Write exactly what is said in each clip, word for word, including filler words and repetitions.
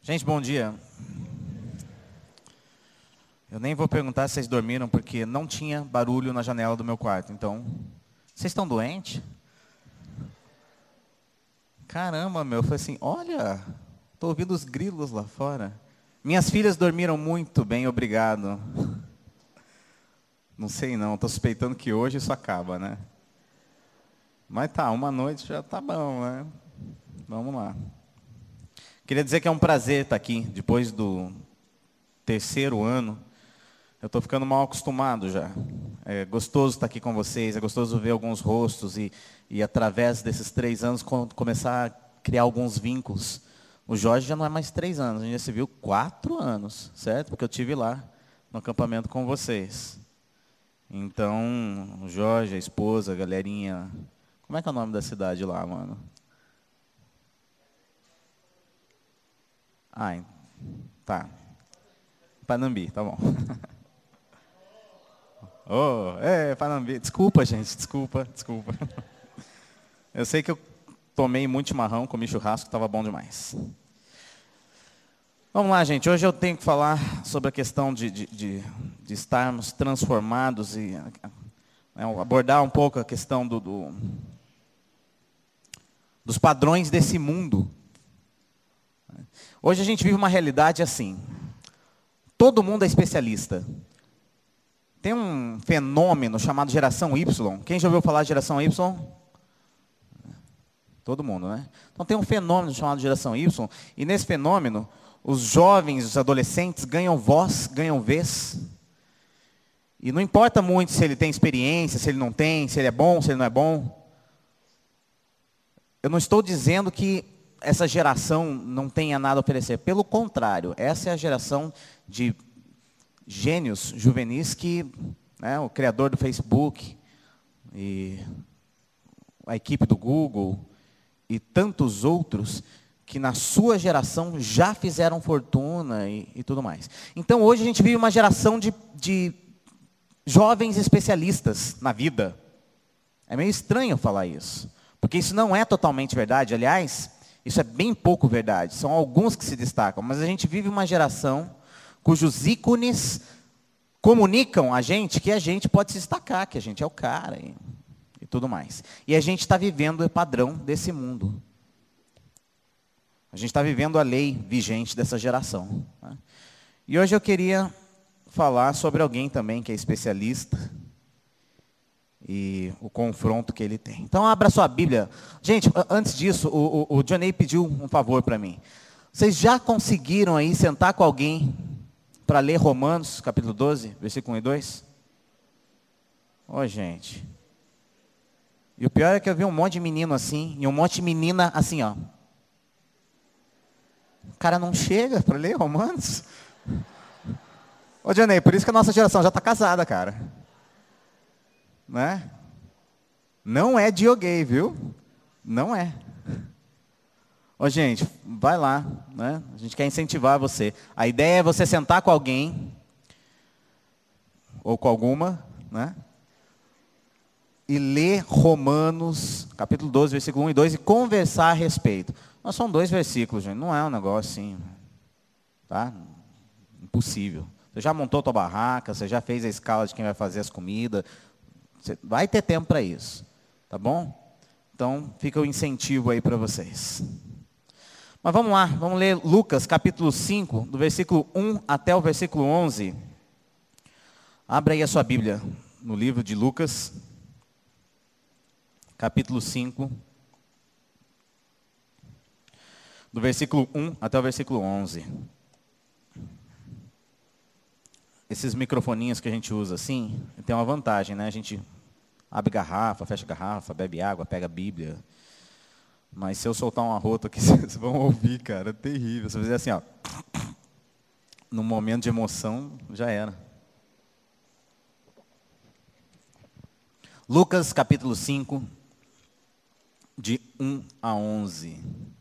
Gente, bom dia. Eu nem vou perguntar se vocês dormiram, porque não tinha barulho na janela do meu quarto. Então, vocês estão doentes? Caramba, meu, foi assim, olha, estou ouvindo os grilos lá fora. Minhas filhas dormiram muito bem, obrigado. Não sei não, estou suspeitando que hoje isso acaba, né? Mas tá, uma noite já tá bom, né? Vamos lá. Queria dizer que é um prazer estar aqui, depois do terceiro ano. Eu estou ficando mal acostumado já. É gostoso estar aqui com vocês, é gostoso ver alguns rostos e, e através desses três anos, começar a criar alguns vínculos. O Jorge já não é mais três anos, a gente já se viu quatro anos, certo? Porque eu estive lá no acampamento com vocês. Então, o Jorge, a esposa, a galerinha... Como é que é o nome da cidade lá, mano? Ah, tá. Panambi, tá bom. Oh, é, Panambi. Desculpa, gente, desculpa, desculpa. Eu sei que eu tomei muito chimarrão, comi churrasco, estava bom demais. Vamos lá, gente. Hoje eu tenho que falar sobre a questão de, de, de, de estarmos transformados e é, abordar um pouco a questão do, do, dos padrões desse mundo. Hoje a gente vive uma realidade assim. Todo mundo é especialista. Tem um fenômeno chamado geração Y. Quem já ouviu falar de geração Y? Todo mundo, né? Então tem um fenômeno chamado geração Y. E nesse fenômeno, os jovens, os adolescentes ganham voz, ganham vez. E não importa muito se ele tem experiência, se ele não tem, se ele é bom, se ele não é bom. Eu não estou dizendo que essa geração não tenha nada a oferecer. Pelo contrário, essa é a geração de gênios juvenis que, né, o criador do Facebook, e a equipe do Google, e tantos outros, que na sua geração já fizeram fortuna e, e tudo mais. Então hoje a gente vive uma geração de, de jovens especialistas na vida. É meio estranho falar isso, porque isso não é totalmente verdade. Aliás, isso é bem pouco verdade. São alguns que se destacam, mas a gente vive uma geração cujos ícones comunicam a gente que a gente pode se destacar, que a gente é o cara e, e tudo mais. E a gente está vivendo o padrão desse mundo. A gente está vivendo a lei vigente dessa geração. Né? E hoje eu queria falar sobre alguém também que é especialista e o confronto que ele tem. Então, abra sua Bíblia. Gente, antes disso, o, o, o Johnny pediu um favor para mim. Vocês já conseguiram aí sentar com alguém para ler Romanos, capítulo doze, versículo um e dois? Ô, oh, gente. E o pior é que eu vi um monte de menino assim, e um monte de menina assim, ó. O cara não chega para ler Romanos. Ô, Johnny, por isso que a nossa geração já está casada, cara. Né? Não é dioguei, viu? Não é. Ô, gente, vai lá, né? A gente quer incentivar você. A ideia é você sentar com alguém, ou com alguma, né? E ler Romanos, capítulo doze, versículo um e dois, e conversar a respeito. Mas são dois versículos, gente, não é um negócio assim, tá? Impossível. Você já montou tua barraca, você já fez a escala de quem vai fazer as comidas, você vai ter tempo para isso, tá bom? Então, fica o incentivo aí para vocês. Mas vamos lá, vamos ler Lucas, capítulo cinco, do versículo um até o versículo onze. Abra aí a sua Bíblia, no livro de Lucas, capítulo cinco, do versículo um até o versículo onze. Esses microfoninhos que a gente usa assim, tem uma vantagem, né? A gente abre garrafa, fecha garrafa, bebe água, pega a Bíblia. Mas se eu soltar um arroto aqui, vocês vão ouvir, cara, é terrível. Se eu fizer assim, ó, num momento de emoção, já era. Lucas, capítulo cinco, de um a onze.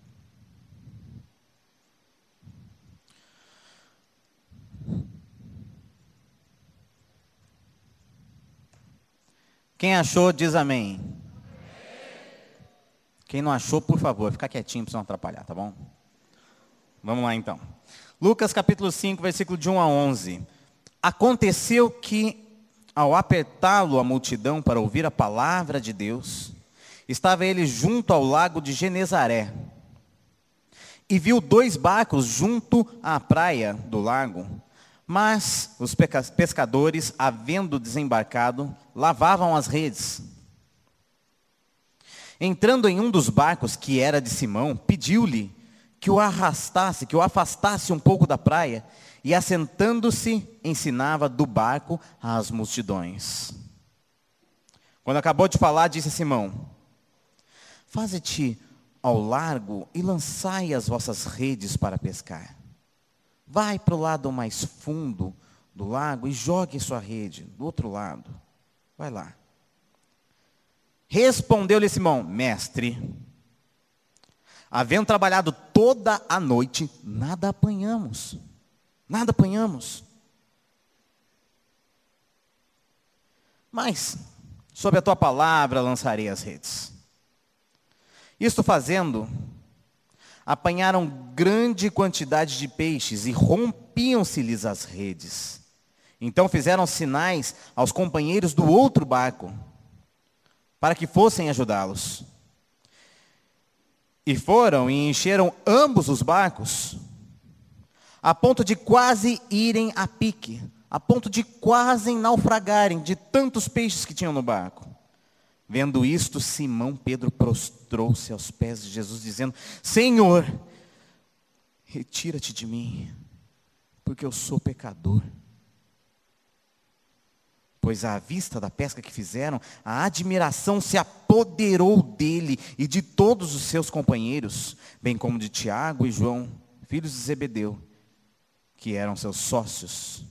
Quem achou, diz amém. Quem não achou, por favor, fica quietinho para não atrapalhar, tá bom? Vamos lá então. Lucas capítulo cinco, versículo de um a onze. Aconteceu que, ao apertá-lo a multidão para ouvir a palavra de Deus, estava ele junto ao lago de Genezaré. E viu dois barcos junto à praia do lago, mas os pescadores, havendo desembarcado, lavavam as redes. Entrando em um dos barcos, que era de Simão, pediu-lhe que o arrastasse, que o afastasse um pouco da praia, e assentando-se, ensinava do barco às multidões. Quando acabou de falar, disse a Simão: faze-te ao largo e lançai as vossas redes para pescar. Vai para o lado mais fundo do lago e jogue sua rede do outro lado. Vai lá. Respondeu-lhe Simão: mestre, havendo trabalhado toda a noite, nada apanhamos. Nada apanhamos. Mas, sob a tua palavra, lançarei as redes. Isto fazendo, apanharam grande quantidade de peixes e rompiam-se-lhes as redes. Então fizeram sinais aos companheiros do outro barco, para que fossem ajudá-los. E foram e encheram ambos os barcos, a ponto de quase irem a pique, a ponto de quase naufragarem de tantos peixes que tinham no barco. Vendo isto, Simão Pedro prostrou-se aos pés de Jesus, dizendo: Senhor, retira-te de mim, porque eu sou pecador. Pois à vista da pesca que fizeram, a admiração se apoderou dele e de todos os seus companheiros, bem como de Tiago e João, filhos de Zebedeu, que eram seus sócios.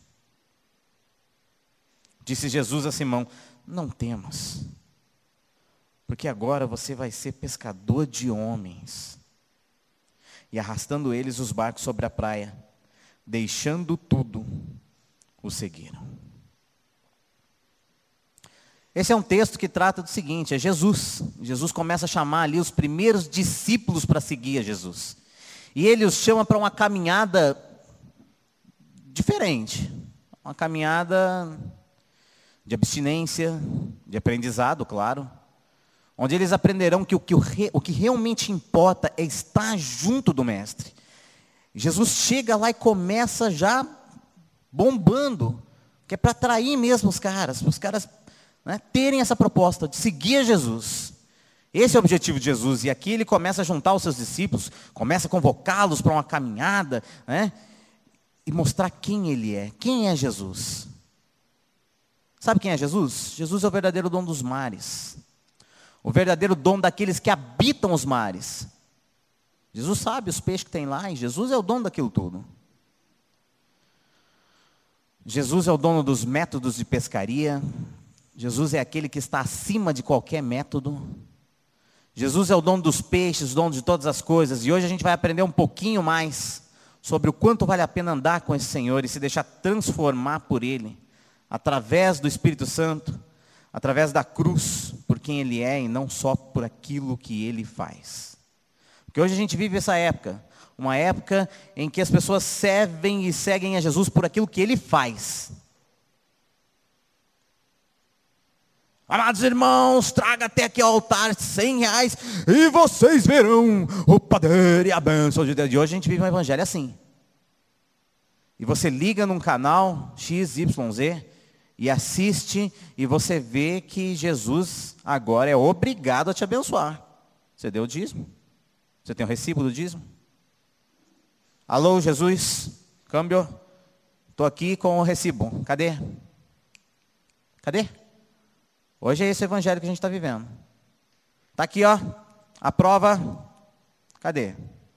Disse Jesus a Simão: não temas, porque agora você vai ser pescador de homens. E arrastando eles os barcos sobre a praia, deixando tudo, o seguiram. Esse é um texto que trata do seguinte: é Jesus. Jesus começa a chamar ali os primeiros discípulos para seguir a Jesus. E ele os chama para uma caminhada diferente. Uma caminhada de abstinência, de aprendizado, claro. Onde eles aprenderão que o que, o, re, o que realmente importa é estar junto do Mestre. Jesus chega lá e começa já bombando, que é para atrair mesmo os caras, para os caras, né, terem essa proposta de seguir a Jesus. Esse é o objetivo de Jesus. E aqui ele começa a juntar os seus discípulos, começa a convocá-los para uma caminhada, né, e mostrar quem ele é. Quem é Jesus? Sabe quem é Jesus? Jesus é o verdadeiro dono dos mares. O verdadeiro dono daqueles que habitam os mares. Jesus sabe os peixes que tem lá, e Jesus é o dono daquilo tudo. Jesus é o dono dos métodos de pescaria. Jesus é aquele que está acima de qualquer método. Jesus é o dono dos peixes, o dono de todas as coisas. E hoje a gente vai aprender um pouquinho mais sobre o quanto vale a pena andar com esse Senhor e se deixar transformar por Ele, através do Espírito Santo, através da cruz, por quem Ele é e não só por aquilo que Ele faz. Porque hoje a gente vive essa época, uma época em que as pessoas servem e seguem a Jesus por aquilo que Ele faz. Amados irmãos, traga até aqui ao altar cem reais e vocês verão o poder e a bênção de Deus. E hoje a gente vive um evangelho assim. E você liga num canal X Y Z e assiste, e você vê que Jesus agora é obrigado a te abençoar. Você deu o dízimo? Você tem o recibo do dízimo? Alô, Jesus, câmbio, estou aqui com o recibo. Cadê? Cadê? Hoje é esse evangelho que a gente está vivendo. Está aqui, ó, a prova. Cadê?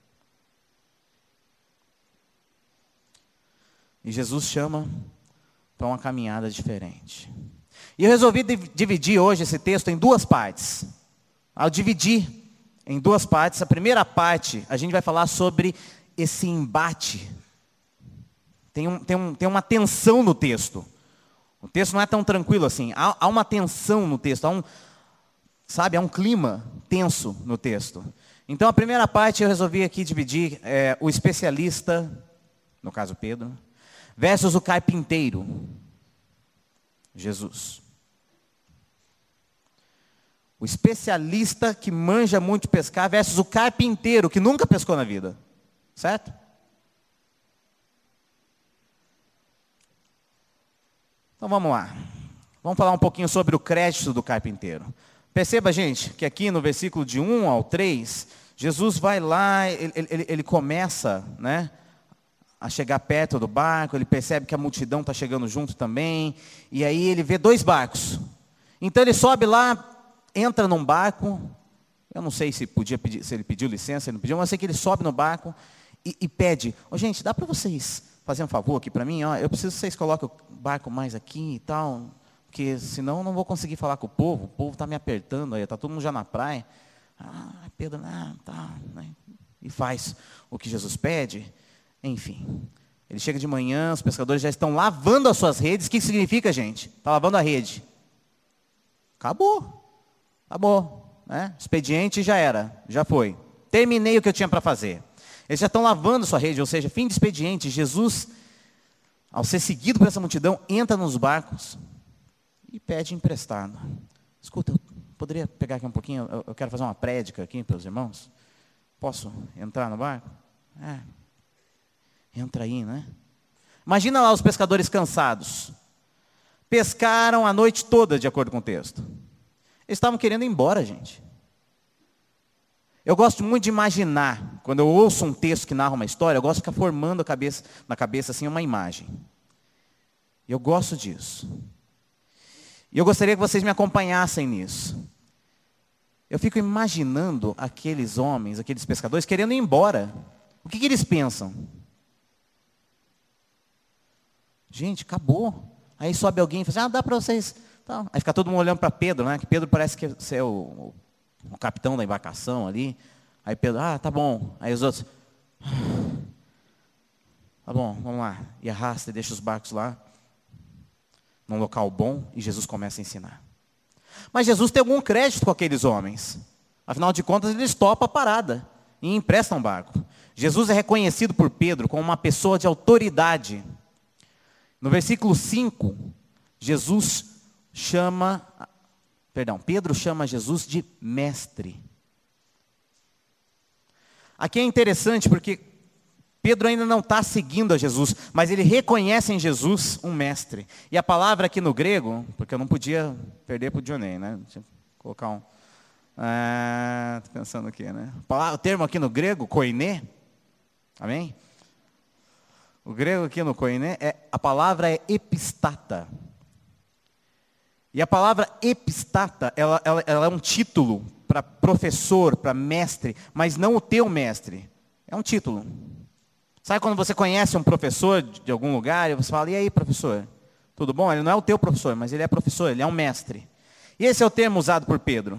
E Jesus chama para uma caminhada diferente. E eu resolvi dividir hoje esse texto em duas partes. Ao dividir em duas partes, a primeira parte, a gente vai falar sobre esse embate. Tem, um, tem, um, tem uma tensão no texto. O texto não é tão tranquilo assim. Há, há uma tensão no texto. Há um, sabe, há um clima tenso no texto. Então, a primeira parte eu resolvi aqui dividir é, o especialista, no caso Pedro, versus o carpinteiro, Jesus. O especialista que manja muito pescar versus o carpinteiro que nunca pescou na vida. Certo? Então vamos lá. Vamos falar um pouquinho sobre o crédito do carpinteiro. Perceba, gente, que aqui no versículo de um ao três, Jesus vai lá, ele, ele, ele começa, né, a chegar perto do barco, ele percebe que a multidão está chegando junto também, e aí ele vê dois barcos. Então ele sobe lá, entra num barco, eu não sei se, podia pedir, se ele pediu licença, ele não pediu, mas eu sei que ele sobe no barco e, e pede, oh, gente, dá para vocês fazerem um favor aqui para mim? Ó, eu preciso que vocês coloquem o barco mais aqui e tal, porque senão eu não vou conseguir falar com o povo, o povo está me apertando aí, está todo mundo já na praia. Ah, Pedro, ah, tá, né? E faz o que Jesus pede. Enfim, ele chega de manhã, os pescadores já estão lavando as suas redes. O que significa, gente? Está lavando a rede. Acabou. Acabou. Né? Expediente já era, já foi. Terminei o que eu tinha para fazer. Eles já estão lavando a sua rede, ou seja, fim de expediente. Jesus, ao ser seguido por essa multidão, entra nos barcos e pede emprestado. Escuta, eu poderia pegar aqui um pouquinho? Eu, eu quero fazer uma prédica aqui para os irmãos. Posso entrar no barco? É. Entra aí, né? Imagina lá os pescadores cansados. Pescaram a noite toda, de acordo com o texto. Eles estavam querendo ir embora, gente. Eu gosto muito de imaginar, quando eu ouço um texto que narra uma história, eu gosto de ficar formando a cabeça, na cabeça assim uma imagem. Eu gosto disso. E eu gostaria que vocês me acompanhassem nisso. Eu fico imaginando aqueles homens, aqueles pescadores, querendo ir embora. O que, que eles pensam? Gente, acabou. Aí sobe alguém e fala assim, ah, dá para vocês... Então, aí fica todo mundo olhando para Pedro, né? Que Pedro parece que é o, o, o capitão da embarcação ali. Aí Pedro, ah, tá bom. Aí os outros, tá bom, vamos lá. E arrasta e deixa os barcos lá, num local bom, e Jesus começa a ensinar. Mas Jesus tem algum crédito com aqueles homens. Afinal de contas, eles topam a parada e emprestam o barco. Jesus é reconhecido por Pedro como uma pessoa de autoridade. No versículo cinco, Jesus chama, perdão, Pedro chama Jesus de mestre. Aqui é interessante porque Pedro ainda não está seguindo a Jesus, mas ele reconhece em Jesus um mestre. E a palavra aqui no grego, porque eu não podia perder para o Johnny, né? Deixa eu colocar um... Ah, tô pensando aqui, né? O termo aqui no grego, koiné, amém? O grego aqui no koiné, é, a palavra é epistata. E a palavra epistata, ela, ela, ela é um título para professor, para mestre, mas não o teu mestre. É um título. Sabe quando você conhece um professor de algum lugar e você fala, e aí, professor? Tudo bom? Ele não é o teu professor, mas ele é professor, ele é um mestre. E esse é o termo usado por Pedro.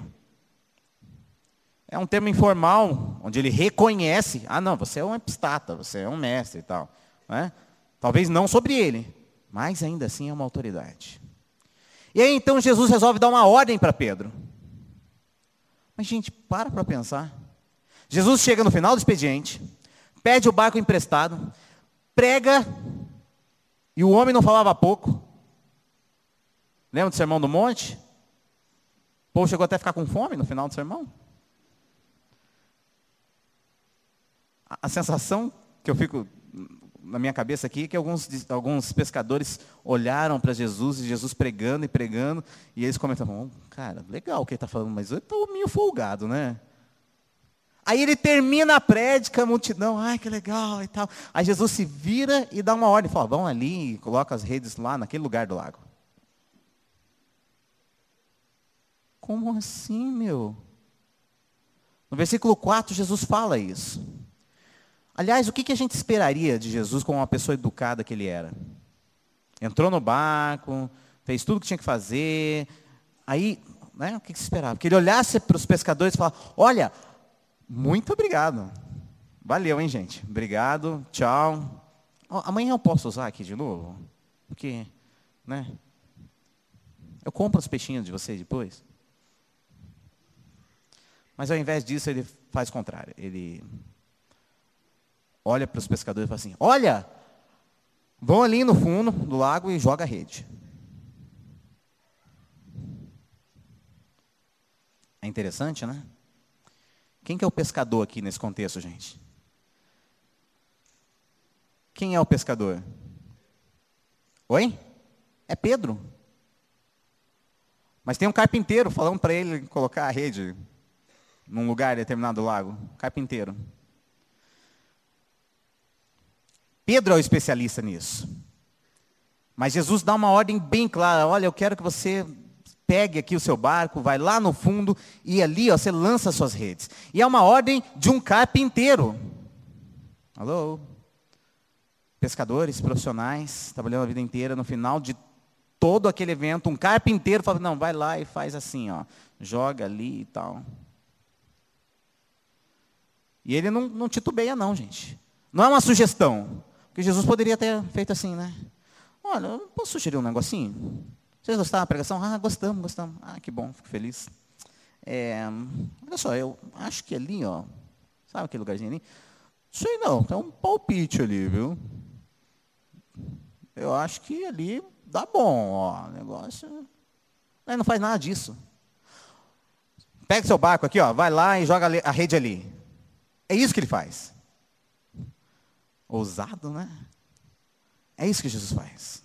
É um termo informal, onde ele reconhece, ah não, você é um epistata, você é um mestre e tal. Né? Talvez não sobre ele, mas ainda assim é uma autoridade. E aí então Jesus resolve dar uma ordem para Pedro. Mas gente, para para pensar. Jesus chega no final do expediente, pede o barco emprestado, prega, e o homem não falava pouco. Lembra do Sermão do Monte? O povo chegou até a ficar com fome no final do sermão. A, a sensação que eu fico na minha cabeça aqui é que alguns, alguns pescadores olharam para Jesus, e Jesus pregando e pregando, e eles comentavam, oh, cara, legal o que ele está falando, mas eu estou meio folgado, né? Aí ele termina a prédica, a multidão, ai que legal e tal. Aí Jesus se vira e dá uma ordem, fala, vão ali e coloca as redes lá naquele lugar do lago. Como assim, meu? No versículo quatro, Jesus fala isso. Aliás, o que a gente esperaria de Jesus como uma pessoa educada que ele era? Entrou no barco, fez tudo o que tinha que fazer. Aí, né, o que se esperava? Que ele olhasse para os pescadores e falasse, olha, muito obrigado. Valeu, hein, gente? Obrigado, tchau. Oh, amanhã eu posso usar aqui de novo? Porque, né? Eu compro os peixinhos de vocês depois. Mas ao invés disso, ele faz o contrário. Ele olha para os pescadores e fala assim, olha, vão ali no fundo do lago e joga a rede. É interessante, né? Quem que é o pescador aqui nesse contexto, gente? Quem é o pescador? Oi? É Pedro. Mas tem um carpinteiro falando para ele colocar a rede num lugar determinado do lago. Carpinteiro. Pedro é o especialista nisso. Mas Jesus dá uma ordem bem clara. Olha, eu quero que você pegue aqui o seu barco, vai lá no fundo e ali ó, você lança as suas redes. E é uma ordem de um carpinteiro. Alô? Pescadores profissionais, trabalhando a vida inteira, no final de todo aquele evento, um carpinteiro fala, não, vai lá e faz assim, ó, joga ali e tal. E ele não, não titubeia não, gente. Não é uma sugestão, porque Jesus poderia ter feito assim, né? Olha, eu posso sugerir um negocinho? Vocês gostaram da pregação? Ah, gostamos, gostamos. Ah, que bom, fico feliz. É, olha só, eu acho que ali, ó, sabe aquele lugarzinho ali? Sei não, tem um palpite ali, viu? Eu acho que ali dá bom, ó, negócio. Ele não faz nada disso. Pega seu barco aqui, ó, vai lá e joga a rede ali. É isso que ele faz. Ousado, né? É isso que Jesus faz.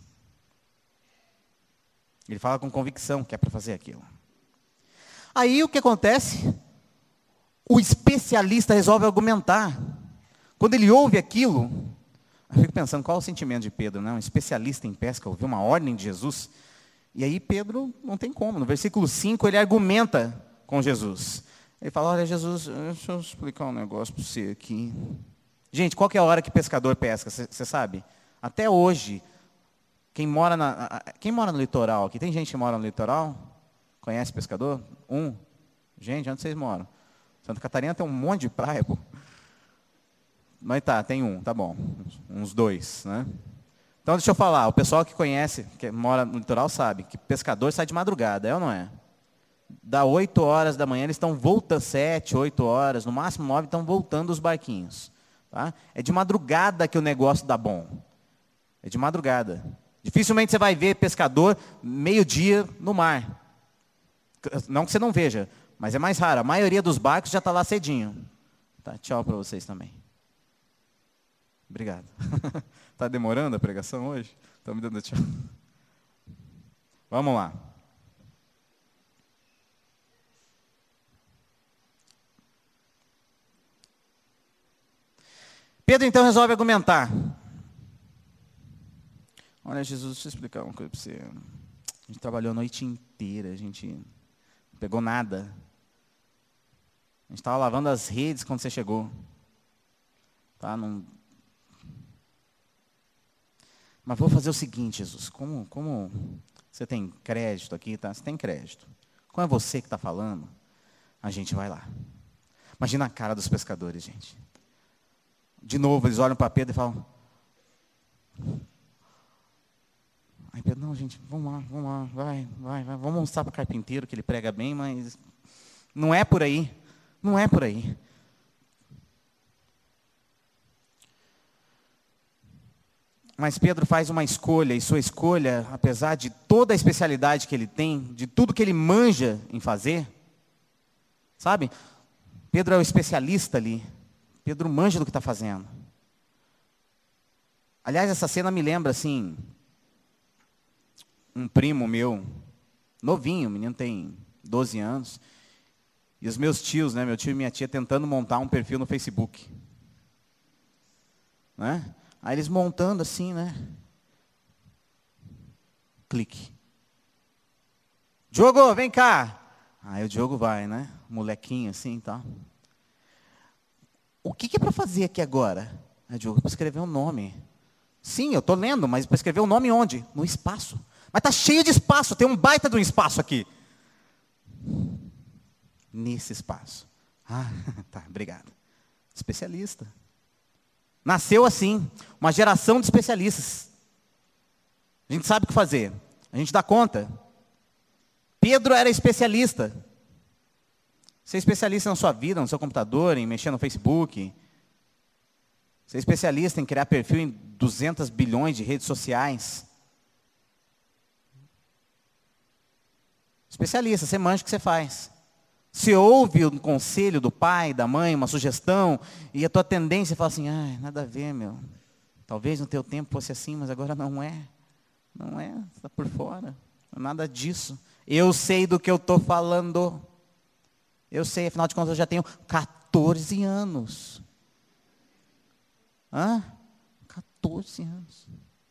Ele fala com convicção que é para fazer aquilo. Aí o que acontece? O especialista resolve argumentar. Quando ele ouve aquilo, eu fico pensando, qual é o sentimento de Pedro, né? Um especialista em pesca, ouviu uma ordem de Jesus. E aí Pedro não tem como. No versículo cinco, ele argumenta com Jesus. Ele fala, olha Jesus, deixa eu explicar um negócio para você aqui. Gente, qual que é a hora que pescador pesca? Você sabe? Até hoje, quem mora, na, quem mora no litoral aqui? Tem gente que mora no litoral? Conhece pescador? Um? Gente, onde vocês moram? Santa Catarina tem um monte de praia, pô. Mas tá, tem um, tá bom. Uns dois, né? Então, deixa eu falar. O pessoal que conhece, que mora no litoral, sabe que pescador sai de madrugada, é ou não é? Dá oito horas da manhã, eles estão voltando, sete, oito horas, no máximo nove, estão voltando os barquinhos. Tá? É de madrugada que o negócio dá bom. É de madrugada. Dificilmente você vai ver pescador meio-dia no mar. Não que você não veja, mas é mais raro. A maioria dos barcos já está lá cedinho. Tá, tchau para vocês também. Obrigado. Está demorando a pregação hoje? Estão me dando tchau. Vamos lá. Pedro então resolve argumentar. Olha, Jesus, deixa eu explicar uma coisa para você. A gente trabalhou a noite inteira, a gente não pegou nada. A gente estava lavando as redes quando você chegou. Tá? Não... Mas vou fazer o seguinte, Jesus, como, como você tem crédito aqui, tá? Você tem crédito. Como é você que está falando, a gente vai lá. Imagina a cara dos pescadores, gente. De novo, eles olham para Pedro e falam... Aí Pedro, não, gente, vamos lá, vamos lá, vai, vai, vai. Vamos mostrar para o carpinteiro que ele prega bem, mas não é por aí. Não é por aí. Mas Pedro faz uma escolha, e sua escolha, apesar de toda a especialidade que ele tem, de tudo que ele manja em fazer, sabe? Pedro é o especialista ali. Pedro manja do que está fazendo. Aliás, essa cena me lembra, assim, um primo meu, novinho, o menino tem doze anos, e os meus tios, né, meu tio e minha tia, tentando montar um perfil no Facebook. Né? Aí eles montando assim, né? Clique. Diogo, vem cá. Aí o Diogo vai, né? Molequinho assim e tal. O que, que é para fazer aqui agora? Aí o Diogo, para escrever um nome. Sim, eu estou lendo, mas para escrever o um nome onde? No espaço. Mas está cheio de espaço, tem um baita de um espaço aqui. Nesse espaço. Ah, tá, obrigado. Especialista. Nasceu assim, uma geração de especialistas. A gente sabe o que fazer, a gente dá conta. Pedro era especialista. Você é especialista na sua vida, no seu computador, em mexer no Facebook. Você é especialista em criar perfil em duzentos bilhões de redes sociais. Especialista, você manja o que você faz. Você ouve um conselho do pai, da mãe, uma sugestão, e a tua tendência é falar assim, ai, nada a ver, meu. Talvez no teu tempo fosse assim, mas agora não é. Não é, você está por fora. Nada disso. Eu sei do que eu estou falando. Eu sei, afinal de contas, eu já tenho quatorze anos. Hã? quatorze anos.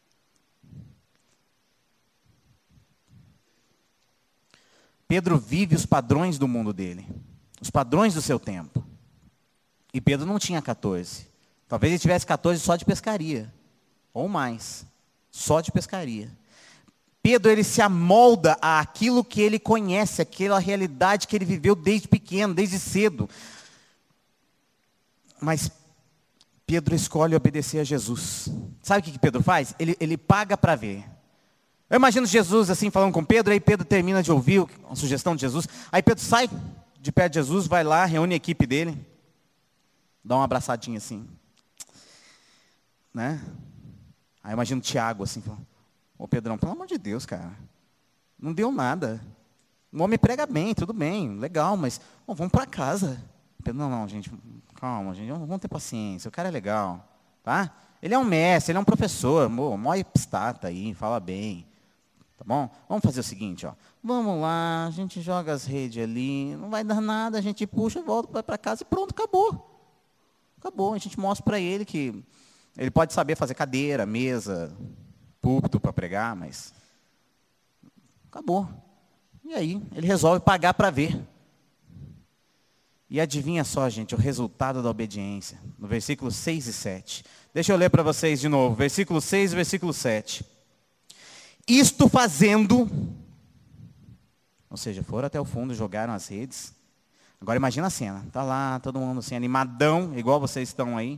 Pedro vive os padrões do mundo dele. Os padrões do seu tempo. E Pedro não tinha quatorze. Talvez ele tivesse quatorze só de pescaria. Ou mais. Só de pescaria. Pedro, ele se amolda àquilo que ele conhece, aquela realidade que ele viveu desde pequeno, desde cedo. Mas Pedro escolhe obedecer a Jesus. Sabe o que Pedro faz? Ele, ele paga para ver. Eu imagino Jesus assim falando com Pedro, aí Pedro termina de ouvir a sugestão de Jesus. Aí Pedro sai de perto de Jesus, vai lá, reúne a equipe dele, dá uma abraçadinha assim. Né? Aí eu imagino o Tiago assim, falando, ô Pedrão, pelo amor de Deus, cara, não deu nada. O homem prega bem, tudo bem, legal, mas bom, vamos para casa. Pedro, não, não, gente, calma, gente, vamos ter paciência, o cara é legal, tá? Ele é um mestre, ele é um professor, mó epistata aí, fala bem, tá bom? Vamos fazer o seguinte, ó, vamos lá, a gente joga as redes ali, não vai dar nada, a gente puxa, volta, vai para casa e pronto, acabou. Acabou, a gente mostra para ele que ele pode saber fazer cadeira, mesa, púlpito para pregar, mas acabou. E aí, ele resolve pagar para ver. E adivinha só, gente, o resultado da obediência. No versículo seis e sete. Deixa eu ler para vocês de novo. Versículo seis e versículo sete. Isto fazendo, ou seja, foram até o fundo, jogaram as redes. Agora imagina a cena. Está lá, todo mundo assim, animadão, igual vocês estão aí.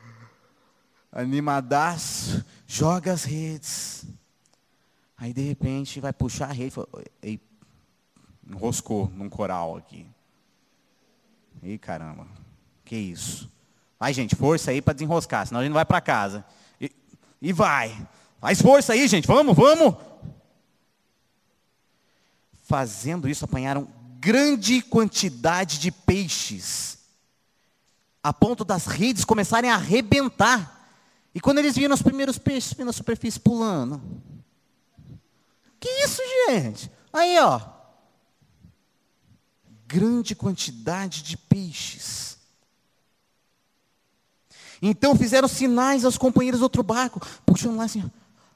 Animadaço, joga as redes. Aí de repente vai puxar a rede. Fala, ei, enroscou num coral aqui. Ih, caramba, que isso? Vai, gente, força aí para desenroscar, senão a gente não vai para casa. E, e vai. Faz força aí, gente, vamos, vamos. Fazendo isso, apanharam grande quantidade de peixes, a ponto das redes começarem a arrebentar. E quando eles viram os primeiros peixes na superfície pulando. Que isso, gente? Aí, ó. Grande quantidade de peixes. Então fizeram sinais aos companheiros do outro barco, puxando lá assim.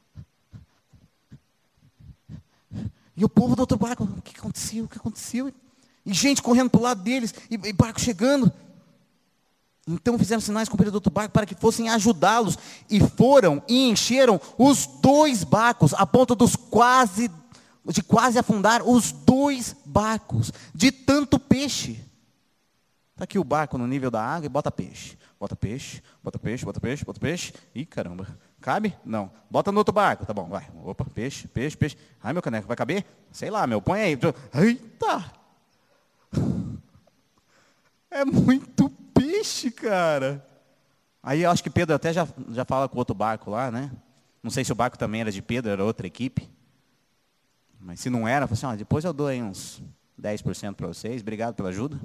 E o povo do outro barco, o que aconteceu? O que aconteceu? E gente correndo para o lado deles, e, e barco chegando. Então fizeram sinais com o companheiro do outro barco para que fossem ajudá-los. E foram e encheram os dois barcos, a ponto dos quase, de quase afundar os dois barcos, de tanto peixe. Está aqui o barco no nível da água e bota peixe. Bota peixe, bota peixe, bota peixe, bota peixe. Ih, caramba. Cabe? Não. Bota no outro barco. Tá bom, vai. Opa, peixe, peixe, peixe. Ai, meu caneco, vai caber? Sei lá, meu, põe aí. Eita! É muito peixe, cara. Aí eu acho que Pedro até já, já fala com outro barco lá, né? Não sei se o barco também era de Pedro, era outra equipe. Mas se não era, eu falei assim, ó, depois eu dou aí uns dez por cento para vocês. Obrigado pela ajuda.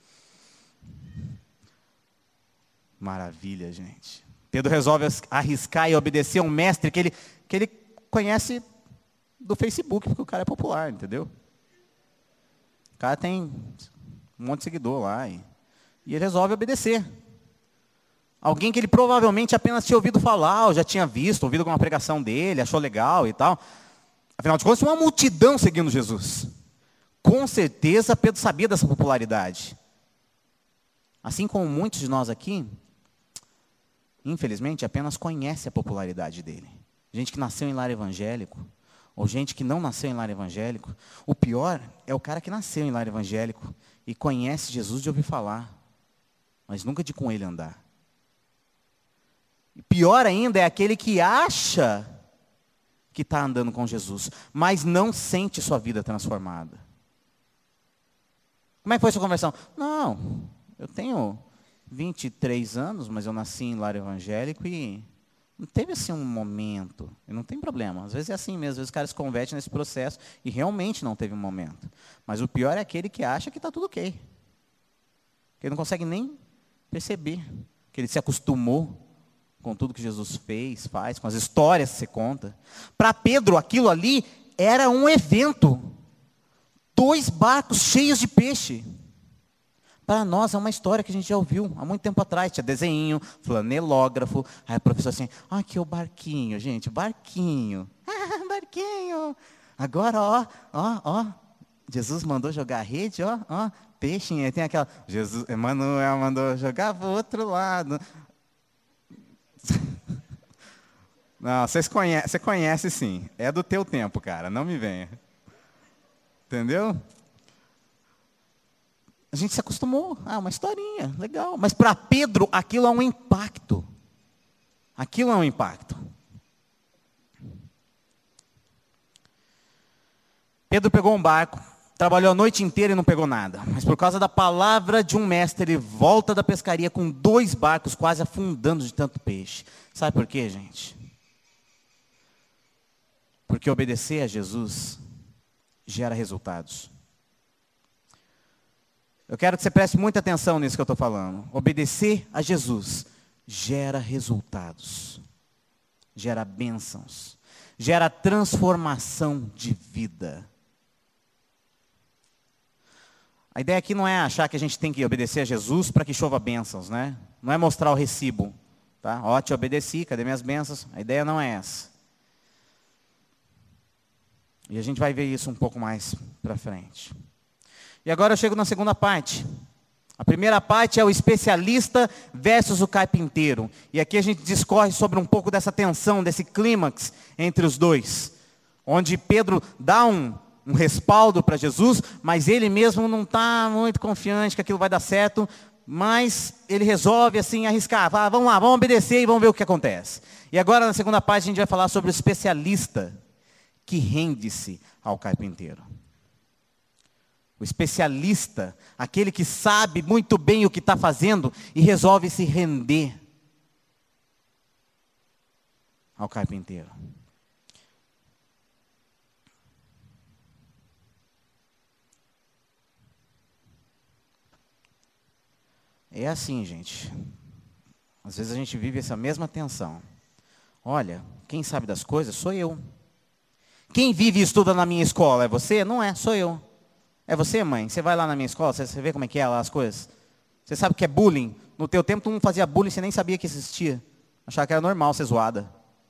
Maravilha, gente. Pedro resolve arriscar e obedecer a um mestre que ele, que ele conhece do Facebook, porque o cara é popular, entendeu? O cara tem um monte de seguidor lá. E, e ele resolve obedecer. Alguém que ele provavelmente apenas tinha ouvido falar, ou já tinha visto, ouvido alguma pregação dele, achou legal e tal. Afinal de contas, tinha uma multidão seguindo Jesus. Com certeza, Pedro sabia dessa popularidade. Assim como muitos de nós aqui, infelizmente, apenas conhece a popularidade dele. Gente que nasceu em lar evangélico, ou gente que não nasceu em lar evangélico. O pior é o cara que nasceu em lar evangélico e conhece Jesus de ouvir falar, mas nunca de com ele andar. E pior ainda é aquele que acha que está andando com Jesus, mas não sente sua vida transformada. Como é que foi a sua conversão? Não, eu tenho vinte e três anos, mas eu nasci em lar evangélico e não teve assim um momento. E não tem problema, às vezes é assim mesmo, às vezes o cara se converte nesse processo e realmente não teve um momento. Mas o pior é aquele que acha que está tudo ok. Que ele não consegue nem perceber, que ele se acostumou com tudo que Jesus fez, faz, com as histórias que você conta. Para Pedro, aquilo ali era um evento. Dois barcos cheios de peixe. Para nós é uma história que a gente já ouviu há muito tempo atrás. Tinha desenho, flanelógrafo. Aí a professora assim, ah, aqui é o barquinho, gente, barquinho. Ah, barquinho. Agora, ó, ó, ó. Jesus mandou jogar a rede, ó, ó. Peixinho, tem aquela, Jesus, Emmanuel mandou jogar para o outro lado. Não, vocês conhecem, você conhece sim. É do teu tempo, cara, não me venha. Entendeu? A gente se acostumou. Ah, uma historinha, legal. Mas para Pedro, aquilo é um impacto. Aquilo é um impacto. Pedro pegou um barco, trabalhou a noite inteira e não pegou nada. Mas por causa da palavra de um mestre, ele volta da pescaria com dois barcos quase afundando de tanto peixe. Sabe por quê, gente? Porque obedecer a Jesus gera resultados. Eu quero que você preste muita atenção nisso que eu estou falando. Obedecer a Jesus gera resultados. Gera bênçãos. Gera transformação de vida. A ideia aqui não é achar que a gente tem que obedecer a Jesus para que chova bênçãos, né? Não é mostrar o recibo, tá? Ó, te obedeci, cadê minhas bênçãos? A ideia não é essa. E a gente vai ver isso um pouco mais para frente. E agora eu chego na segunda parte. A primeira parte é o especialista versus o carpinteiro. E aqui a gente discorre sobre um pouco dessa tensão, desse clímax entre os dois. Onde Pedro dá um... um respaldo para Jesus, mas ele mesmo não está muito confiante que aquilo vai dar certo, mas ele resolve assim arriscar, fala, vamos lá, vamos obedecer e vamos ver o que acontece. E agora na segunda parte a gente vai falar sobre o especialista que rende-se ao carpinteiro. O especialista, aquele que sabe muito bem o que está fazendo e resolve se render ao carpinteiro. É assim, gente. Às vezes a gente vive essa mesma tensão. Olha, quem sabe das coisas sou eu. Quem vive e estuda na minha escola é você? Não é, sou eu. É você, mãe? Você vai lá na minha escola, você vê como é que é lá as coisas? Você sabe o que é bullying? No teu tempo, tu não fazia bullying, você nem sabia que existia. Achava que era normal ser zoada.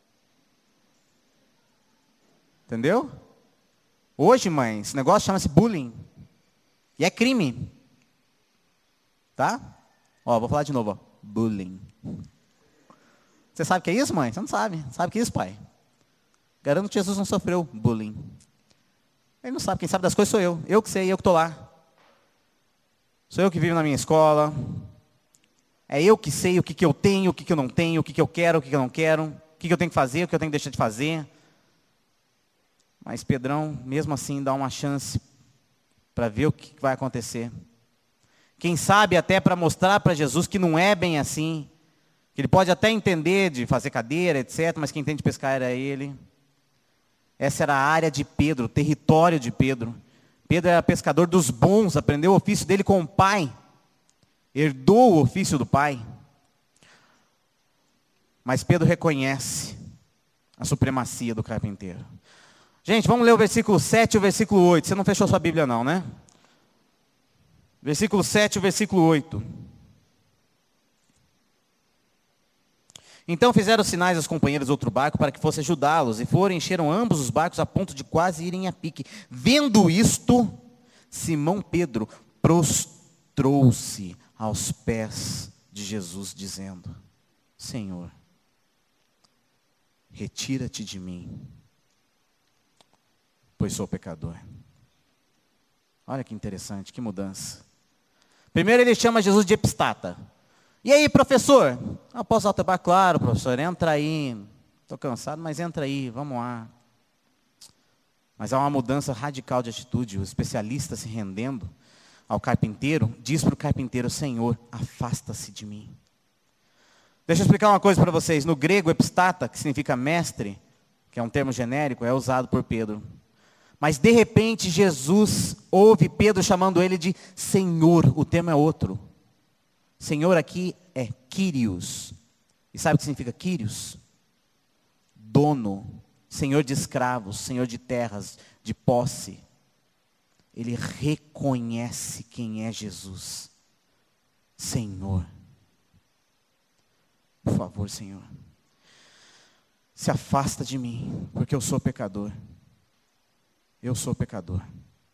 Entendeu? Hoje, mãe, esse negócio chama-se bullying. E é crime. Tá? Ó, vou falar de novo, ó. Bullying. Você sabe o que é isso, mãe? Você não sabe. Sabe o que é isso, pai? Garanto que Jesus não sofreu bullying. Ele não sabe, quem sabe das coisas sou eu. Eu que sei, eu que estou lá. Sou eu que vivo na minha escola. É eu que sei o que, que eu tenho, o que, que eu não tenho, o que, que eu quero, o que, que eu não quero, o que, que eu tenho que fazer, o que eu tenho que deixar de fazer. Mas Pedrão, mesmo assim, dá uma chance para ver o que vai acontecer. Quem sabe até para mostrar para Jesus que não é bem assim. Que ele pode até entender de fazer cadeira, etcétera. Mas quem entende de pescar era ele. Essa era a área de Pedro, o território de Pedro. Pedro era pescador dos bons, aprendeu o ofício dele com o pai. Herdou o ofício do pai. Mas Pedro reconhece a supremacia do carpinteiro. Gente, vamos ler o versículo sete e o versículo oito. Você não fechou sua Bíblia não, né? Versículo sete e o versículo oito. Então fizeram sinais aos companheiros do outro barco para que fosse ajudá-los, e foram e encheram ambos os barcos a ponto de quase irem a pique. Vendo isto, Simão Pedro prostrou-se aos pés de Jesus, dizendo: Senhor, retira-te de mim, pois sou pecador. Olha que interessante, que mudança. Primeiro ele chama Jesus de epistata. E aí, professor? Ah, posso usar o teu barco? Claro, professor, entra aí. Estou cansado, mas entra aí, vamos lá. Mas há uma mudança radical de atitude, o especialista se rendendo. ao carpinteiro, diz para o carpinteiro: Senhor, afasta-se de mim. Deixa eu explicar uma coisa para vocês. No grego, epistata, que significa mestre, que é um termo genérico, é usado por Pedro. Mas de repente Jesus ouve Pedro chamando ele de Senhor. O termo é outro. Senhor aqui é Kyrios. E sabe o que significa Kyrios? Dono, senhor de escravos, senhor de terras, de posse. Ele reconhece quem é Jesus. Senhor. Por favor, Senhor, se afasta de mim, porque eu sou pecador. Eu sou pecador.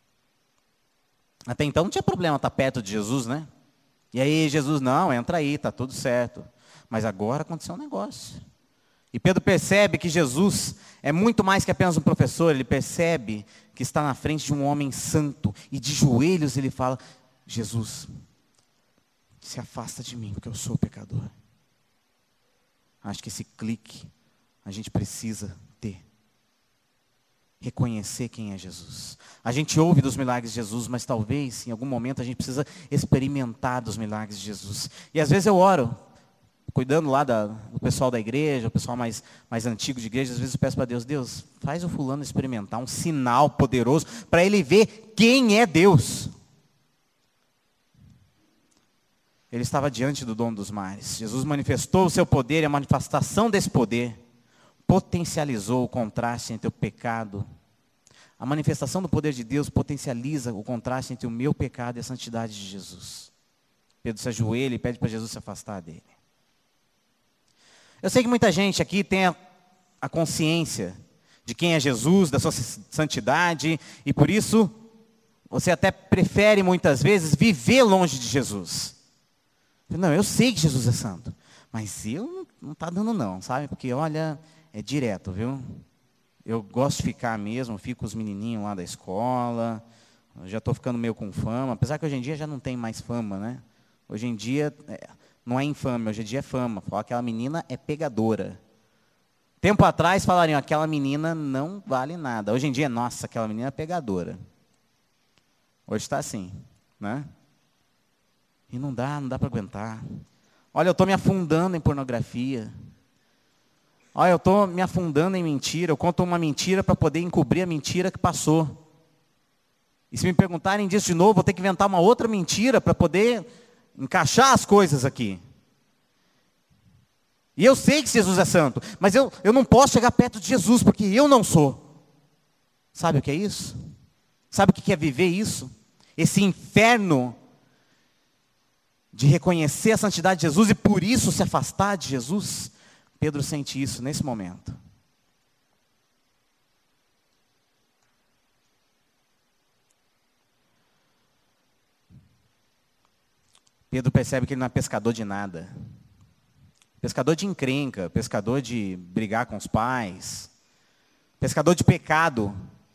Até então não tinha problema estar perto de Jesus, né? E aí Jesus, não, entra aí, está tudo certo. Mas agora aconteceu um negócio. E Pedro percebe que Jesus é muito mais que apenas um professor. Ele percebe que está na frente de um homem santo. E de joelhos ele fala: Jesus, se afasta de mim, porque eu sou pecador. Acho que esse clique a gente precisa ter. Reconhecer quem é Jesus. A gente ouve dos milagres de Jesus, mas talvez em algum momento a gente precisa experimentar dos milagres de Jesus. E às vezes eu oro, cuidando lá da, do pessoal da igreja, o pessoal mais, mais antigo de igreja, às vezes eu peço para Deus: Deus, faz o fulano experimentar um sinal poderoso para ele ver quem é Deus. Ele estava diante do dono dos mares. Jesus manifestou o seu poder, e a manifestação desse poder potencializou o contraste entre o pecado. A manifestação do poder de Deus potencializa o contraste entre o meu pecado e a santidade de Jesus. Pedro se ajoelha e pede para Jesus se afastar dele. Eu sei que muita gente aqui tem a, a consciência de quem é Jesus, da sua santidade, e por isso você até prefere muitas vezes viver longe de Jesus. Não, eu sei que Jesus é santo, mas eu não está dando não, sabe? Porque olha, é direto, viu? Eu gosto de ficar mesmo, fico com os menininhos lá da escola, já estou ficando meio com fama, apesar que hoje em dia já não tem mais fama, né? Hoje em dia é, não é infame, hoje em dia é fama. Fala, aquela menina é pegadora. Tempo atrás falariam: aquela menina não vale nada. Hoje em dia, nossa, aquela menina é pegadora. Hoje está assim, né? E não dá, não dá para aguentar. Olha, eu estou me afundando em pornografia. Olha, eu estou me afundando em mentira. Eu conto uma mentira para poder encobrir a mentira que passou. E se me perguntarem disso de novo, vou ter que inventar uma outra mentira para poder encaixar as coisas aqui. E eu sei que Jesus é santo, mas eu, eu não posso chegar perto de Jesus, porque eu não sou. Sabe o que é isso? Sabe o que é viver isso? Esse inferno de reconhecer a santidade de Jesus e por isso se afastar de Jesus. Pedro sente isso nesse momento. Pedro percebe que ele não é pescador de nada. Pescador de encrenca, pescador de brigar com os pais, pescador de pecado.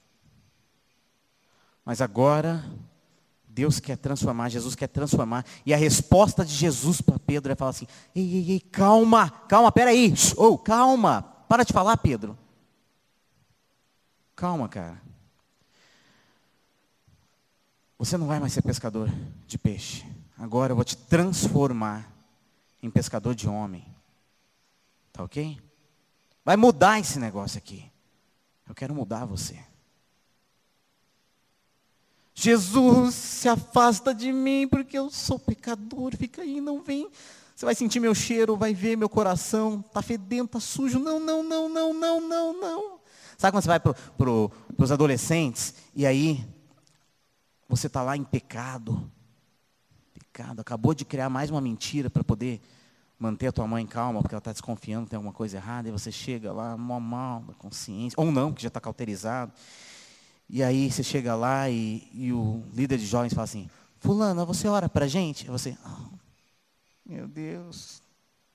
Mas agora Deus quer transformar, Jesus quer transformar. E a resposta de Jesus para Pedro é falar assim: ei, ei, ei, calma, calma, peraí. Oh, calma, para de falar, Pedro. Calma, cara. Você não vai mais ser pescador de peixe. Agora eu vou te transformar em pescador de homem. Tá ok? Vai mudar esse negócio aqui. Eu quero mudar você. Jesus, se afasta de mim, porque eu sou pecador. Fica aí, não vem. Você vai sentir meu cheiro, vai ver meu coração. Está fedendo, está sujo. Não, não, não, não, não, não, não. Sabe quando você vai para pro, os adolescentes, e aí você está lá em pecado. Pecado. Acabou de criar mais uma mentira para poder manter a tua mãe calma, porque ela está desconfiando que tem alguma coisa errada. E você chega lá, mal, mal, da consciência. Ou não, que já está cauterizado. E aí você chega lá e, e o líder de jovens fala assim: fulano, você ora para a gente? E você, oh, meu Deus.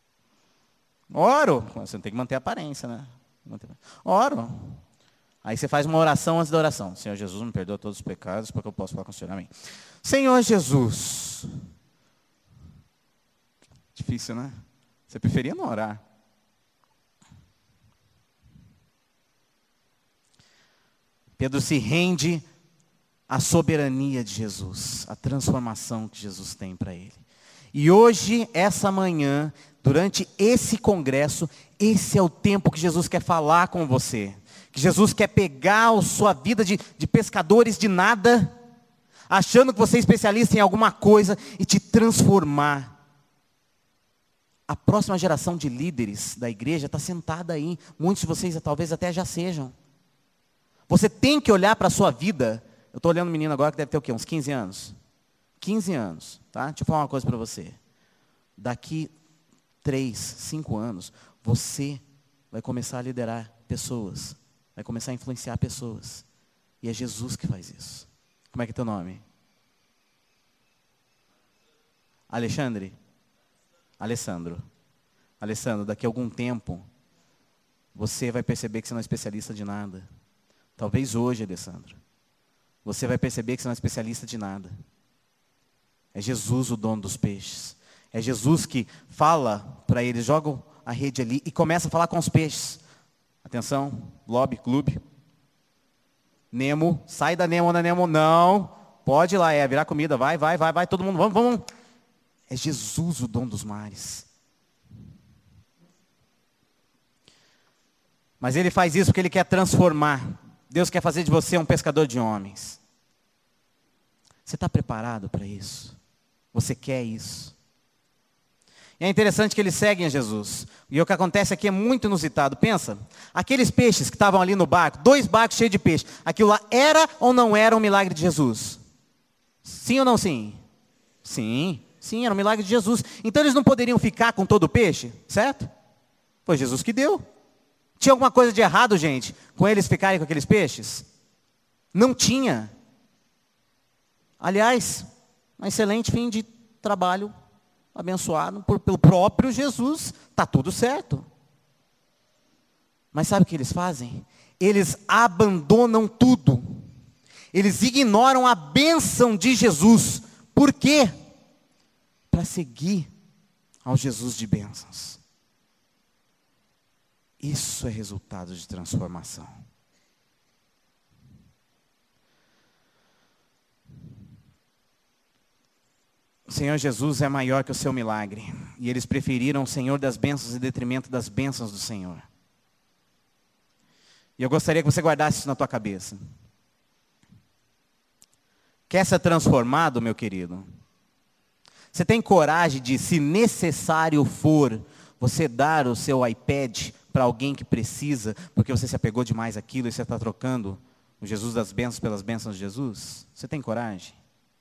Oro. Você não tem que manter a aparência, né? Oro. Aí você faz uma oração antes da oração. Senhor Jesus, me perdoa todos os pecados, porque eu posso falar com o Senhor. Amém. Senhor Jesus. Difícil, né? Você preferia não orar. Pedro se rende a soberania de Jesus, a transformação que Jesus tem para ele. E hoje, essa manhã, durante esse congresso, esse é o tempo que Jesus quer falar com você. Que Jesus quer pegar a sua vida de, de pescadores de nada, achando que você é especialista em alguma coisa, e te transformar. A próxima geração de líderes da igreja está sentada aí. Muitos de vocês talvez até já sejam. Você tem que olhar para a sua vida. Eu estou olhando um menino agora que deve ter o quê? Uns quinze anos. quinze anos, tá? Deixa eu falar uma coisa para você. Daqui três, cinco anos, você vai começar a liderar pessoas. Vai começar a influenciar pessoas. E é Jesus que faz isso. Como é que é teu nome? Alexandre? Alessandro. Alessandro, daqui a algum tempo, você vai perceber que você não é especialista de nada. Talvez hoje, Alessandro. Você vai perceber que você não é especialista de nada. É Jesus o dono dos peixes. É Jesus que fala para eles, joga a rede ali e começa a falar com os peixes. Atenção, lobby, clube. Nemo, sai da Nemo, da Nemo, não. Pode ir lá, é virar comida, vai, vai, vai, vai, todo mundo, vamos, vamos. É Jesus o dono dos mares. Mas ele faz isso porque ele quer transformar. Deus quer fazer de você um pescador de homens. Você está preparado para isso? Você quer isso? E é interessante que eles seguem a Jesus. E o que acontece aqui é muito inusitado. Pensa, aqueles peixes que estavam ali no barco, dois barcos cheios de peixe, aquilo lá era ou não era um milagre de Jesus? Sim ou não sim? Sim, sim, era um milagre de Jesus. Então eles não poderiam ficar com todo o peixe, certo? Foi Jesus que deu. Tinha alguma coisa de errado, gente, com eles ficarem com aqueles peixes? Não tinha. Aliás, um excelente fim de trabalho, abençoado por, pelo próprio Jesus. Está tudo certo. Mas sabe o que eles fazem? Eles abandonam tudo. Eles ignoram a bênção de Jesus. Por quê? Para seguir ao Jesus de bênçãos. Isso é resultado de transformação. O Senhor Jesus é maior que o seu milagre. E eles preferiram o Senhor das bênçãos em detrimento das bênçãos do Senhor. E eu gostaria que você guardasse isso na tua cabeça. Quer ser transformado, meu querido? Você tem coragem de, se necessário for, você dar o seu iPad para alguém que precisa, porque você se apegou demais àquilo e você está trocando o Jesus das bênçãos pelas bênçãos de Jesus? Você tem coragem?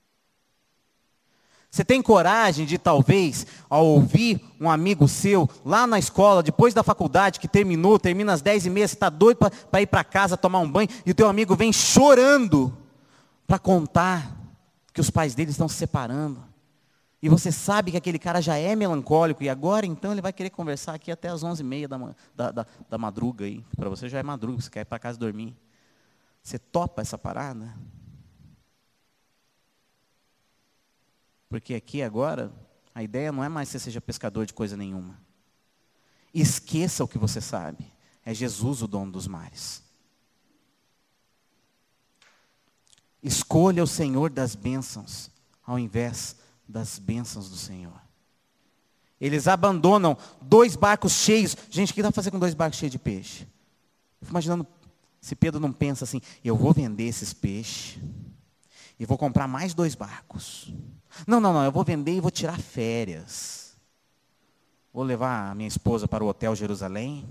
Você tem coragem de, talvez, ao ouvir um amigo seu, lá na escola, depois da faculdade, que terminou, termina às dez e meia, você está doido para ir para casa tomar um banho, e o teu amigo vem chorando para contar que os pais dele estão se separando. E você sabe que aquele cara já é melancólico, e agora então ele vai querer conversar aqui até às onze e meia da, da, da, da madruga. Para você já é madruga, você quer ir para casa dormir. Você topa essa parada? Porque aqui agora, a ideia não é mais que você seja pescador de coisa nenhuma. Esqueça o que você sabe. É Jesus o dono dos mares. Escolha o Senhor das bênçãos, ao invés das bênçãos do Senhor. Eles abandonam dois barcos cheios. Gente, o que dá para fazer com dois barcos cheios de peixe? Eu fico imaginando se Pedro não pensa assim, eu vou vender esses peixes e vou comprar mais dois barcos. Não, não, não, eu vou vender e vou tirar férias. Vou levar a minha esposa para o Hotel Jerusalém.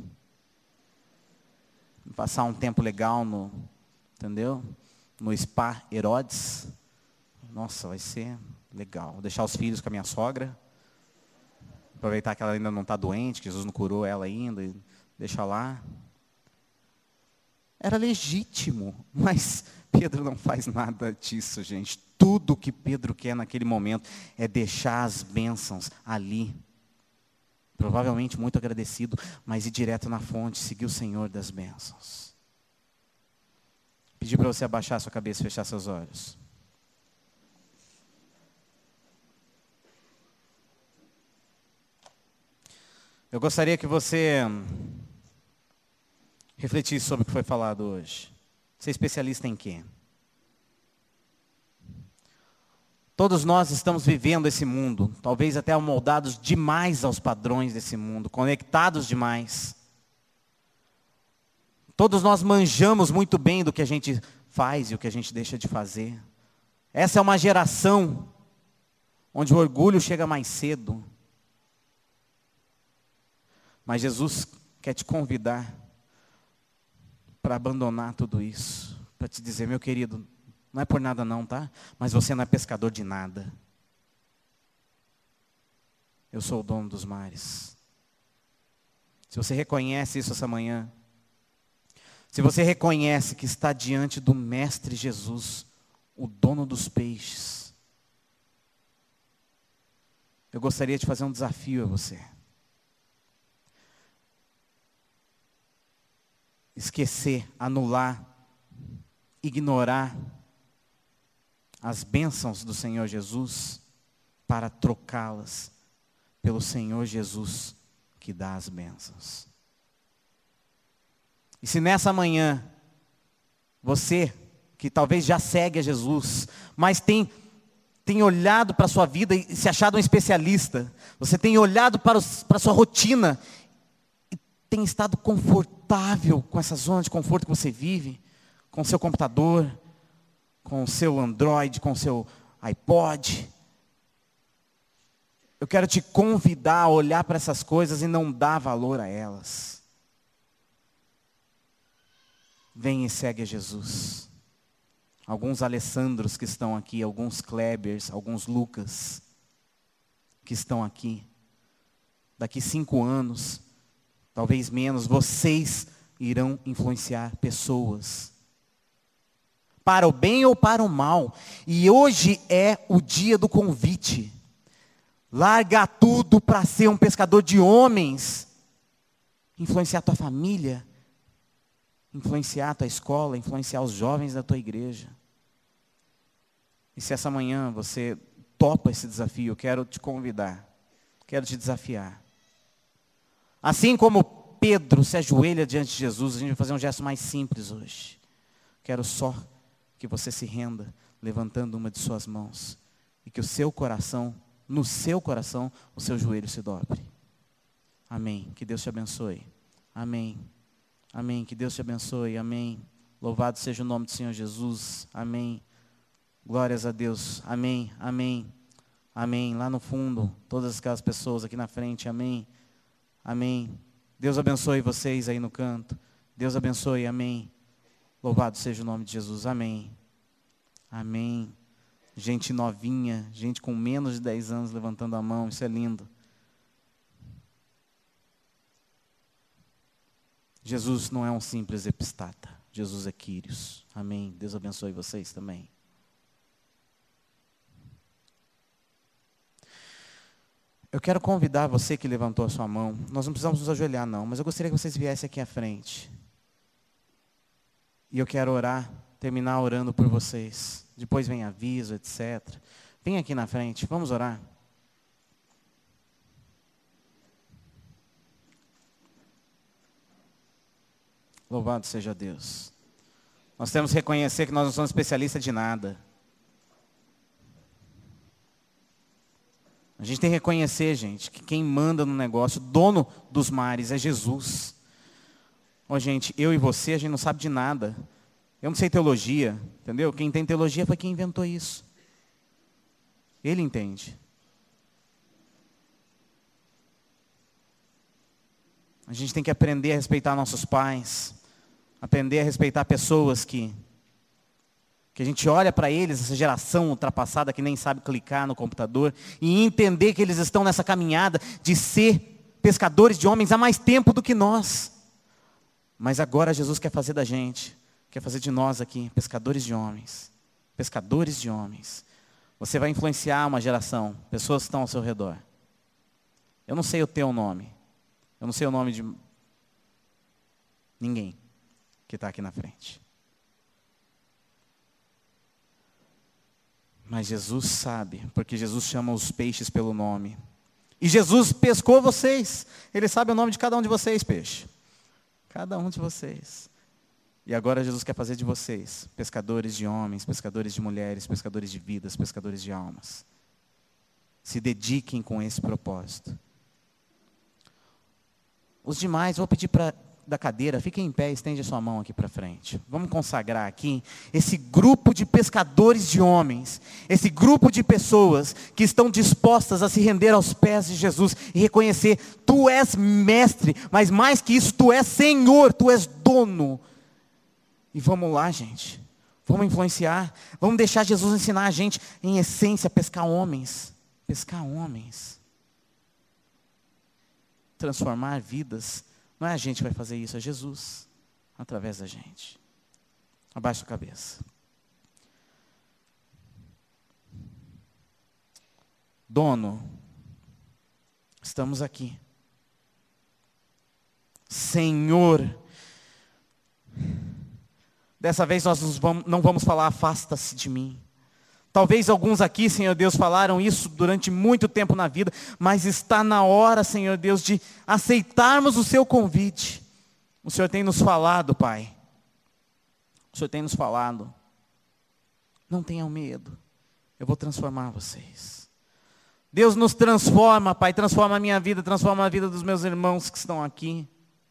Passar um tempo legal no, entendeu? No Spa Herodes. Nossa, vai ser legal. Vou deixar os filhos com a minha sogra. Aproveitar que ela ainda não está doente, que Jesus não curou ela ainda. E deixa lá. Era legítimo, mas Pedro não faz nada disso, gente. Tudo que Pedro quer naquele momento é deixar as bênçãos ali. Provavelmente muito agradecido, mas ir direto na fonte, seguir o Senhor das bênçãos. Pedir para você abaixar sua cabeça e fechar seus olhos. Eu gostaria que você refletisse sobre o que foi falado hoje. Você é especialista em quê? Todos nós estamos vivendo esse mundo, talvez até amoldados demais aos padrões desse mundo, conectados demais. Todos nós manjamos muito bem do que a gente faz e o que a gente deixa de fazer. Essa é uma geração onde o orgulho chega mais cedo. Mas Jesus quer te convidar para abandonar tudo isso, para te dizer, meu querido, não é por nada não, tá? Mas você não é pescador de nada. Eu sou o dono dos mares. Se você reconhece isso essa manhã, se você reconhece que está diante do Mestre Jesus, o dono dos peixes, eu gostaria de fazer um desafio a você. Esquecer, anular, ignorar as bênçãos do Senhor Jesus para trocá-las pelo Senhor Jesus que dá as bênçãos. E se nessa manhã, você que talvez já segue a Jesus, mas tem, tem olhado para a sua vida e se achado um especialista, você tem olhado para, os, para a sua rotina e tem estado confortável com essa zona de conforto que você vive, com o seu computador, com o seu Android, com o seu iPod. Eu quero te convidar a olhar para essas coisas e não dar valor a elas. Vem e segue a Jesus. Alguns Alessandros que estão aqui, alguns Klebers, alguns Lucas que estão aqui. Daqui cinco anos, talvez menos, vocês irão influenciar pessoas. Para o bem ou para o mal. E hoje é o dia do convite. Larga tudo para ser um pescador de homens. Influenciar a tua família. Influenciar a tua escola. Influenciar os jovens da tua igreja. E se essa manhã você topa esse desafio, eu quero te convidar. Quero te desafiar. Assim como Pedro se ajoelha diante de Jesus, a gente vai fazer um gesto mais simples hoje. Quero só que você se renda, levantando uma de suas mãos. E que o seu coração, no seu coração, o seu joelho se dobre. Amém. Que Deus te abençoe. Amém. Amém. Que Deus te abençoe. Amém. Louvado seja o nome do Senhor Jesus. Amém. Glórias a Deus. Amém. Amém. Amém. Lá no fundo, todas aquelas pessoas aqui na frente. Amém. Amém. Deus abençoe vocês aí no canto. Deus abençoe. Amém. Louvado seja o nome de Jesus. Amém. Amém. Gente novinha, gente com menos de dez anos levantando a mão. Isso é lindo. Jesus não é um simples epistata. Jesus é Quírios. Amém. Deus abençoe vocês também. Eu quero convidar você que levantou a sua mão. Nós não precisamos nos ajoelhar não, mas eu gostaria que vocês viessem aqui à frente. E eu quero orar, terminar orando por vocês. Depois vem aviso, etcétera. Vem aqui na frente, vamos orar. Louvado seja Deus. Nós temos que reconhecer que nós não somos especialistas de nada. A gente tem que reconhecer, gente, que quem manda no negócio, dono dos mares, é Jesus. Ó, gente, eu e você, a gente não sabe de nada. Eu não sei teologia, entendeu? Quem tem teologia foi quem inventou isso. Ele entende. A gente tem que aprender a respeitar nossos pais, aprender a respeitar pessoas que, que a gente olha para eles, essa geração ultrapassada que nem sabe clicar no computador, e entender que eles estão nessa caminhada de ser pescadores de homens há mais tempo do que nós. Mas agora Jesus quer fazer da gente, quer fazer de nós aqui, pescadores de homens. Pescadores de homens. Você vai influenciar uma geração, pessoas que estão ao seu redor. Eu não sei o teu nome. Eu não sei o nome de ninguém que está aqui na frente. Mas Jesus sabe, porque Jesus chama os peixes pelo nome. E Jesus pescou vocês. Ele sabe o nome de cada um de vocês, peixe. Cada um de vocês. E agora Jesus quer fazer de vocês pescadores de homens, pescadores de mulheres, pescadores de vidas, pescadores de almas. Se dediquem com esse propósito. Os demais, vou pedir para da cadeira, fiquem em pé, estende a sua mão aqui para frente. Vamos consagrar aqui esse grupo de pescadores de homens, esse grupo de pessoas que estão dispostas a se render aos pés de Jesus e reconhecer: Tu és mestre, mas mais que isso, Tu és Senhor, Tu és dono. E vamos lá, gente, vamos influenciar, vamos deixar Jesus ensinar a gente, em essência, a pescar homens, pescar homens, transformar vidas. Não é a gente que vai fazer isso, é Jesus, através da gente. Abaixa a cabeça. Dono, estamos aqui. Senhor, dessa vez nós não vamos falar: afasta-se de mim. Talvez alguns aqui, Senhor Deus, falaram isso durante muito tempo na vida, mas está na hora, Senhor Deus, de aceitarmos o seu convite. O Senhor tem nos falado, Pai. O Senhor tem nos falado: não tenham medo, eu vou transformar vocês. Deus nos transforma, Pai, transforma a minha vida, transforma a vida dos meus irmãos que estão aqui.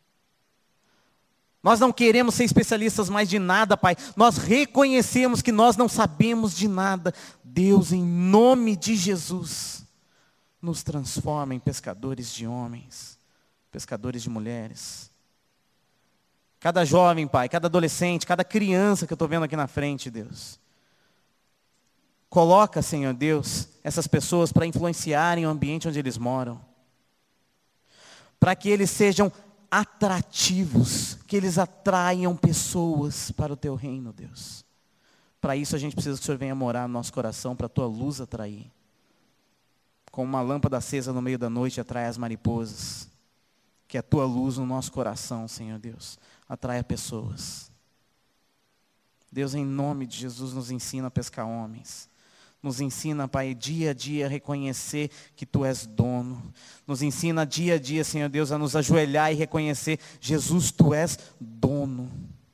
Nós não queremos ser especialistas mais de nada, Pai. Nós reconhecemos que nós não sabemos de nada. Deus, em nome de Jesus, nos transforma em pescadores de homens, pescadores de mulheres. Cada jovem, Pai, cada adolescente, cada criança que eu estou vendo aqui na frente, Deus. Coloca, Senhor Deus, essas pessoas para influenciarem o ambiente onde eles moram. Para que eles sejam atrativos, que eles atraiam pessoas para o Teu reino, Deus. Para isso a gente precisa que o Senhor venha morar no nosso coração, para a Tua luz atrair. Como uma lâmpada acesa no meio da noite atrai as mariposas. Que a Tua luz no nosso coração, Senhor Deus, atraia pessoas. Deus, em nome de Jesus, nos ensina a pescar homens. Nos ensina, Pai, dia a dia a reconhecer que Tu és dono. Nos ensina dia a dia, Senhor Deus, a nos ajoelhar e reconhecer: Jesus, Tu és dono.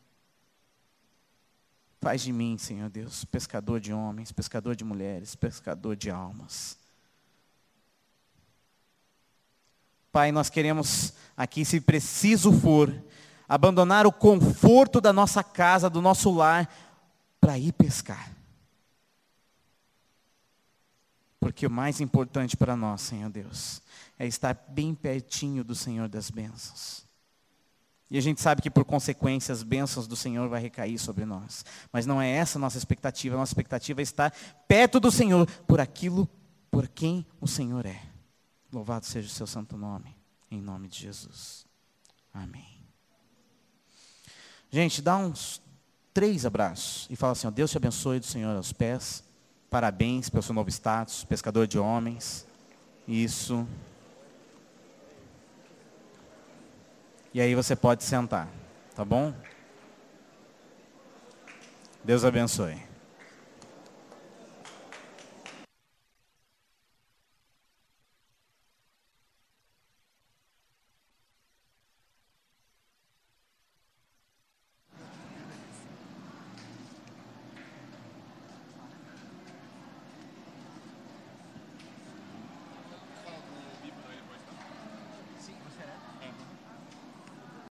Faz de mim, Senhor Deus, pescador de homens, pescador de mulheres, pescador de almas. Pai, nós queremos aqui, se preciso for, abandonar o conforto da nossa casa, do nosso lar, para ir pescar. Porque o mais importante para nós, Senhor Deus, é estar bem pertinho do Senhor das bênçãos. E a gente sabe que por consequência as bênçãos do Senhor vai recair sobre nós. Mas não é essa a nossa expectativa. A nossa expectativa é estar perto do Senhor por aquilo por quem o Senhor é. Louvado seja o seu santo nome, em nome de Jesus. Amém. Gente, dá uns três abraços e fala assim: ó, Deus te abençoe do Senhor aos pés. Parabéns pelo seu novo status, pescador de homens. Isso. E aí você pode sentar, tá bom? Deus abençoe.